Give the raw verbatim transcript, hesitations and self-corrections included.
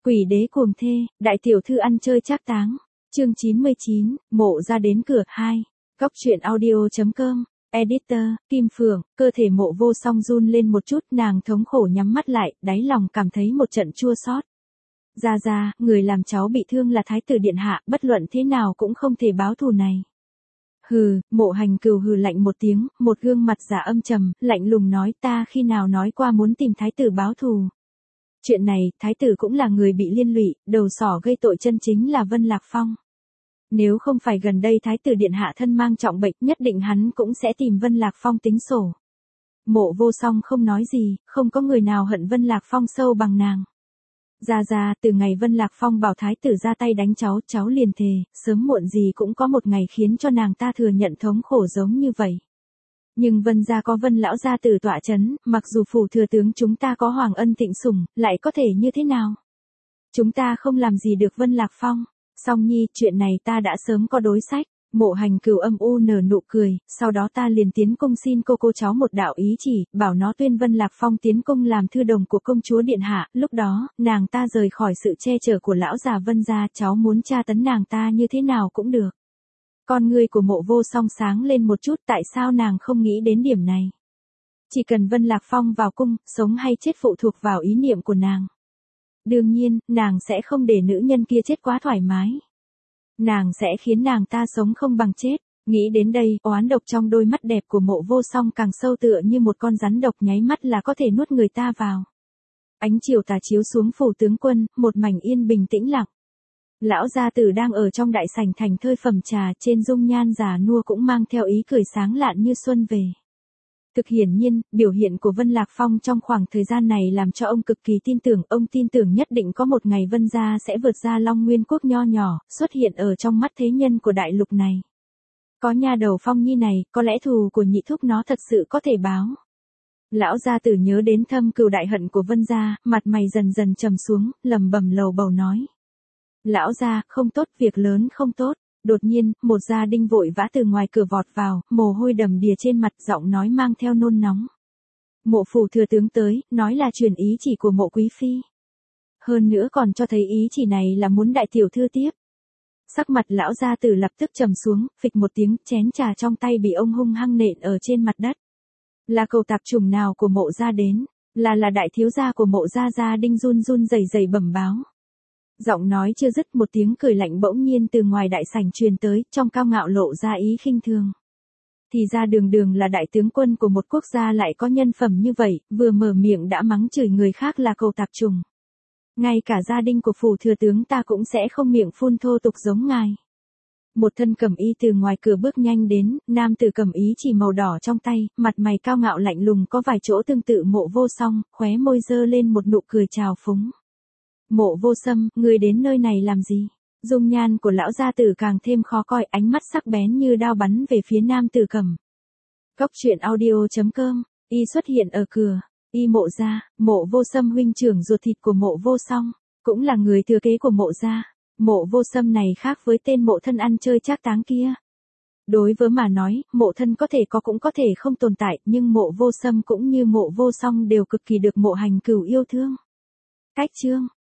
Quỷ đế cuồng thê, đại tiểu thư ăn chơi trác táng. Chương chín mươi chín, mộ ra đến cửa, hai. Góc truyện audio.com, editor, Kim Phượng, cơ thể mộ vô song run lên một chút, nàng thống khổ nhắm mắt lại, đáy lòng cảm thấy một trận chua xót. Ra ra, người làm cháu bị thương là thái tử điện hạ, bất luận thế nào cũng không thể báo thù này. Hừ, Mộ Hành Cừu hừ lạnh một tiếng, một gương mặt giả âm trầm, lạnh lùng nói, ta khi nào nói qua muốn tìm thái tử báo thù. Chuyện này, thái tử cũng là người bị liên lụy, đầu sỏ gây tội chân chính là Vân Lạc Phong. Nếu không phải gần đây thái tử điện hạ thân mang trọng bệnh, nhất định hắn cũng sẽ tìm Vân Lạc Phong tính sổ. Mộ vô song không nói gì, không có người nào hận Vân Lạc Phong sâu bằng nàng. Ra ra, từ ngày Vân Lạc Phong bảo thái tử ra tay đánh cháu, cháu liền thề, sớm muộn gì cũng có một ngày khiến cho nàng ta thừa nhận thống khổ giống như vậy. Nhưng Vân gia có Vân lão gia tử tọa chấn, mặc dù phủ thừa tướng chúng ta có Hoàng Ân Thịnh sủng, lại có thể như thế nào? Chúng ta không làm gì được Vân Lạc Phong. Song nhi, chuyện này ta đã sớm có đối sách. Mộ Hành Cừu âm u nở nụ cười, sau đó ta liền tiến cung xin cô cô cháu một đạo ý chỉ, bảo nó tuyên Vân Lạc Phong tiến cung làm thư đồng của công chúa điện hạ, lúc đó, nàng ta rời khỏi sự che chở của lão già Vân gia, cháu muốn tra tấn nàng ta như thế nào cũng được. Con ngươi của mộ vô song sáng lên một chút, tại sao nàng không nghĩ đến điểm này? Chỉ cần Vân Lạc Phong vào cung, sống hay chết phụ thuộc vào ý niệm của nàng. Đương nhiên, nàng sẽ không để nữ nhân kia chết quá thoải mái. Nàng sẽ khiến nàng ta sống không bằng chết. Nghĩ đến đây, oán độc trong đôi mắt đẹp của mộ vô song càng sâu tựa như một con rắn độc, nháy mắt là có thể nuốt người ta vào. Ánh chiều tà chiếu xuống phủ tướng quân, một mảnh yên bình tĩnh lặng. Lão gia tử đang ở trong đại sảnh thành thơi phẩm trà, trên dung nhan già nua cũng mang theo ý cười sáng lạn như xuân về. Thực hiển nhiên, biểu hiện của Vân Lạc Phong trong khoảng thời gian này làm cho ông cực kỳ tin tưởng, ông tin tưởng nhất định có một ngày Vân gia sẽ vượt ra Long Nguyên quốc nho nhỏ, xuất hiện ở trong mắt thế nhân của đại lục này. Có nha đầu Phong Nhi này, có lẽ thù của nhị thúc nó thật sự có thể báo. Lão gia tử nhớ đến thâm cừu đại hận của Vân gia, mặt mày dần dần trầm xuống, lẩm bẩm lầu bầu nói. Lão gia, không tốt, việc lớn không tốt. Đột nhiên, một gia đinh vội vã từ ngoài cửa vọt vào, mồ hôi đầm đìa trên mặt, giọng nói mang theo nôn nóng. Mộ phủ thừa tướng tới, nói là truyền ý chỉ của mộ quý phi. Hơn nữa còn cho thấy ý chỉ này là muốn đại tiểu thư tiếp. Sắc mặt lão gia tử lập tức trầm xuống, phịch một tiếng, chén trà trong tay bị ông hung hăng nện ở trên mặt đất. Là cầu tạp trùng nào của mộ gia đến? Là là đại thiếu gia của mộ gia gia đinh run run rẩy rẩy bẩm báo. Giọng nói chưa dứt, một tiếng cười lạnh bỗng nhiên từ ngoài đại sảnh truyền tới, trong cao ngạo lộ ra ý khinh thường. Thì ra đường đường là đại tướng quân của một quốc gia lại có nhân phẩm như vậy, vừa mở miệng đã mắng chửi người khác là cầu tạp trùng. Ngay cả gia đình của phủ thừa tướng ta cũng sẽ không miệng phun thô tục giống ngài. Một thân cẩm y từ ngoài cửa bước nhanh đến, nam tử cẩm ý chỉ màu đỏ trong tay, mặt mày cao ngạo lạnh lùng, có vài chỗ tương tự Mộ vô song, khóe môi dơ lên một nụ cười trào phúng. Mộ vô sâm, ngươi đến nơi này làm gì? Dung nhan của lão gia tử càng thêm khó coi, ánh mắt sắc bén như đao bắn về phía nam tử cẩm. Góc truyện audio.com, y xuất hiện ở cửa, y mộ gia, mộ vô sâm huynh trưởng ruột thịt của mộ vô song, cũng là người thừa kế của mộ gia. Mộ vô sâm này khác với tên mộ thân ăn chơi trác táng kia. Đối với mà nói, mộ thân có thể có cũng có thể không tồn tại, nhưng mộ vô sâm cũng như mộ vô song đều cực kỳ được Mộ Hành Cừu yêu thương. Cách chương